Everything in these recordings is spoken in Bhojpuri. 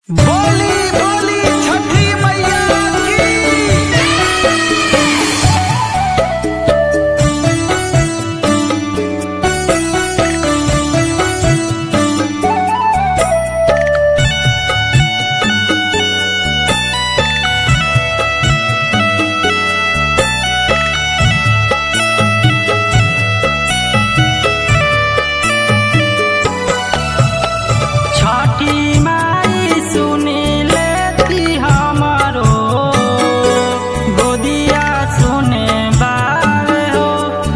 बोली बोली छठी मैया की। छठी माई सुनी लेती हमारो गोदिया सुने बावे हो।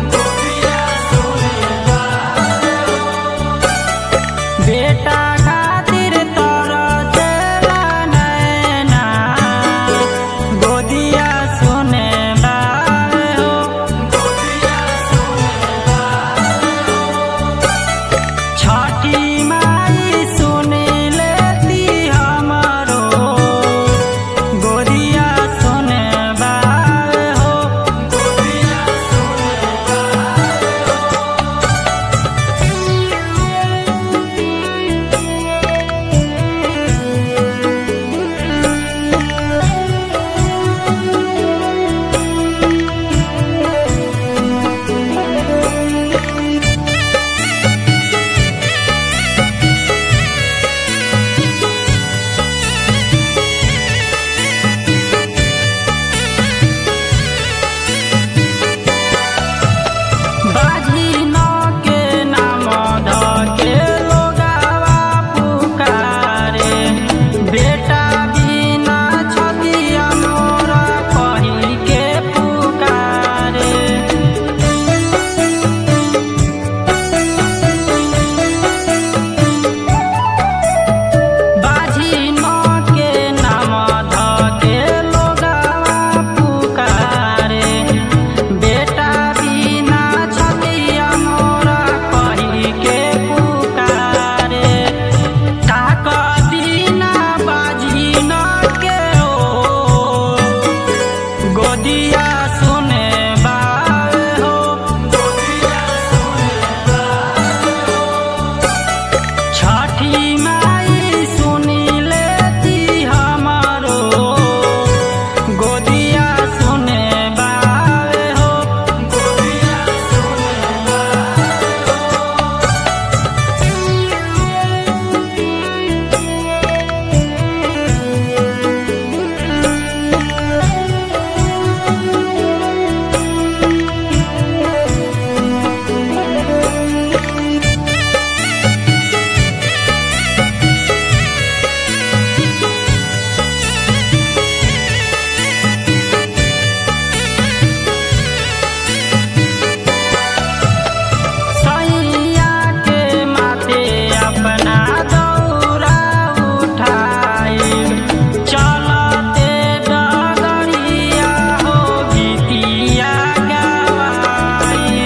बेटा खातिर तरसेला नैना गोदिया सुने बावे हो। छठी माई सुनी लेती हमारो गोदिया सुने बावे हो। बाजी न के नाम धके लोगावा पुकारे। बेटा बिना छतिया मोरा कही के पुकारे। बाजी न के नाम धके लोगावा पुकारे। बेटा बिना छतिया मोरा कही के पुकारे। ताक दीना बाजी न के हो गोदिया सुने बावे हो। छठी माई सुनी लेती हमारो गोदिया सुने बावे हो। सैया के माथे अपना दौरा उठाई। चलते डगरिया हो गीतिया गवाई।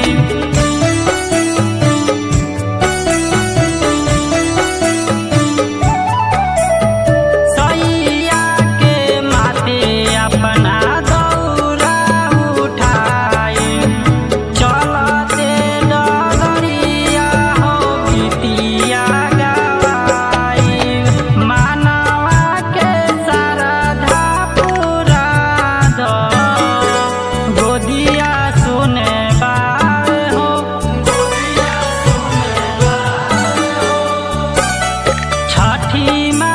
सैया के माथे अपना दौरा उठाई। चलते डगरिया हो गीतिया गवाई। मानवा के शारदा पूरा दो गोदिया सुने बावे हो। छठी माई